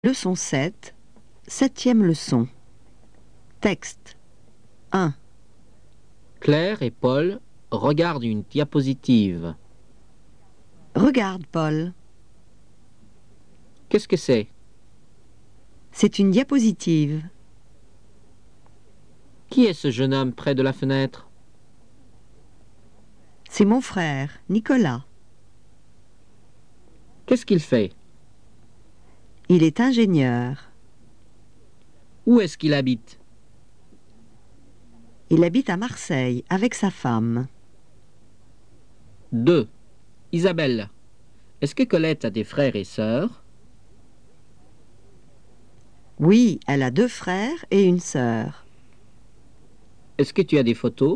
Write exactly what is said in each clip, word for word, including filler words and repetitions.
Leçon sept, septième leçon. Texte un. Claire et Paul regardent une diapositive. Regarde, Paul. Qu'est-ce que c'est? C'est une diapositive. Qui est ce jeune homme près de la fenêtre? C'est mon frère, Nicolas. Qu'est-ce qu'il fait? Il est ingénieur. Où est-ce qu'il habite? Il habite à Marseille avec sa femme. deux. Isabelle, est-ce que Colette a des frères et sœurs? Oui, elle a deux frères et une sœur. Est-ce que tu as des photos?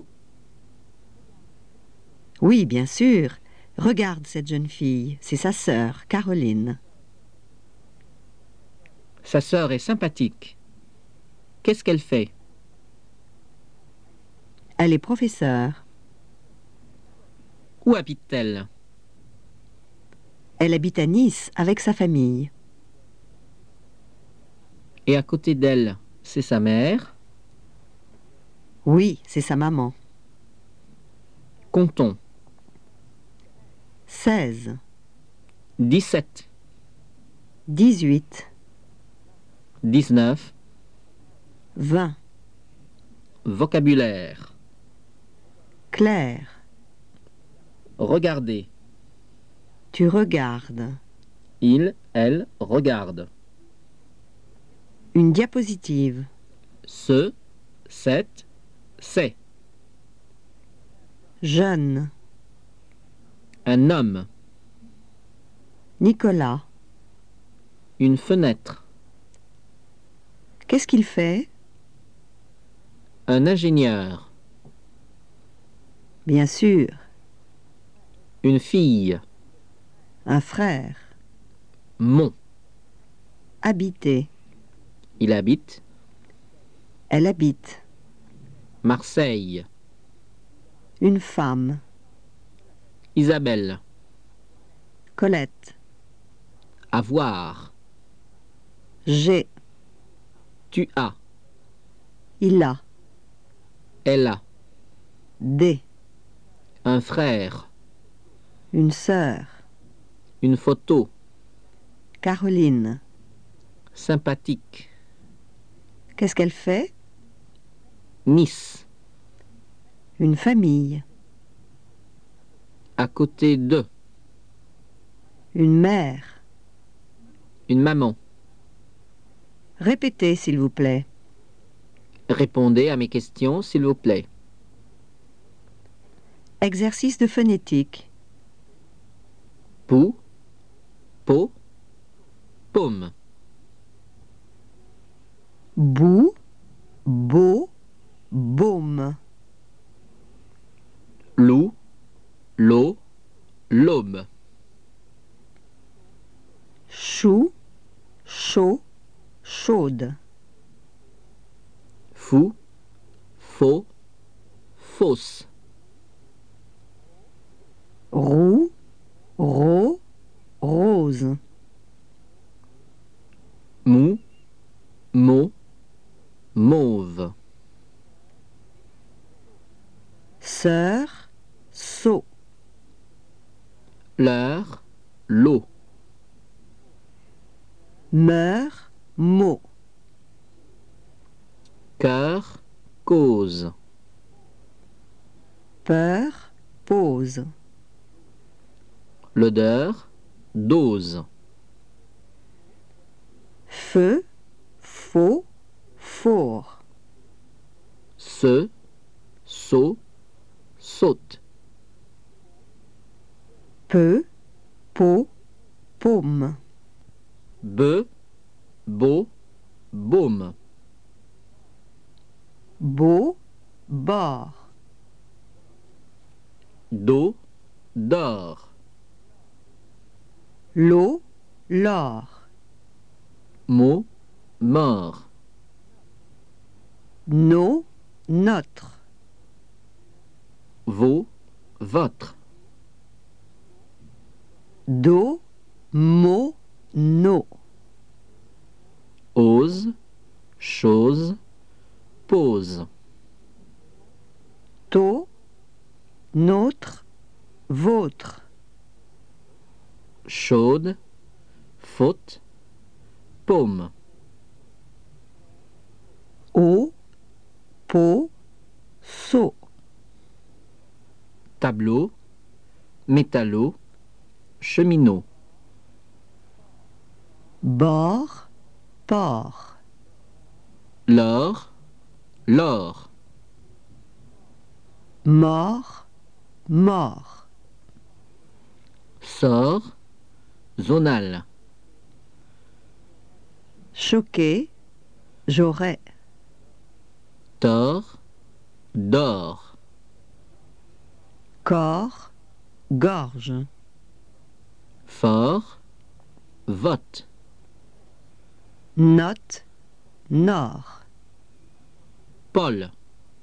Oui, bien sûr. Regarde cette jeune fille, c'est sa sœur, Caroline. Sa sœur est sympathique. Qu'est-ce qu'elle fait? Elle est professeure. Où habite-t-elle? Elle habite à Nice avec sa famille. Et à côté d'elle, c'est sa mère? Oui, c'est sa maman. Comptons. seize, dix-sept, dix-huit, dix-neuf. vingt. Vocabulaire. Claire, Regardez. tu regardes. Il, elle, regarde. Une diapositive. Ce, cette, c'est. Jeune. Un homme. Nicolas. Une fenêtre. Qu'est-ce qu'il fait? Un ingénieur. Bien sûr. Une fille. Un frère. Mon. Habiter. Il habite. Elle habite. Marseille. Une femme. Isabelle. Colette. Avoir. J'ai. Tu as. Il a. Elle a. Des. Un frère. Une sœur. Une photo. Caroline. Sympathique. Qu'est-ce qu'elle fait? Nice. Une famille. À côté de. Une mère. Une maman. Répétez, s'il vous plaît. Répondez à mes questions, s'il vous plaît. Exercice de phonétique. Pou. Pot. Paume. Bout. Beau. Baume. Loup. L'eau. L'aube. Chou. Chaud. Chaude. Fou. Faux. Fausse. Roux. Ro. Rose. Mou. Mot. Mauve. Sœur. Seau. L'heure. L'eau. Meur. Mot. Cœur. Cause. Peur. Pose. L'odeur. Dose. Feu. Faux. Four. Se. Saut. Saute. Peu. Peau. Paume. Bœuf. Beau. Baume. Beau. Bord. Dos. D'or. L'eau. L'or. Mot. Mort. Nos. Notre. Vos. Votre. Do. Mot. No. Dose, chose, pose. Taux, nôtre, vôtre. Chaude, faute, paume. Eau, pot, seau. Tableau, métallo, cheminot. Bord, port. L'or, l'or. Mort, mort. Sort, zonal. Choqué, j'aurais. Tort, d'or. Corps, gorge. Fort, vote. Note, nord. Paul.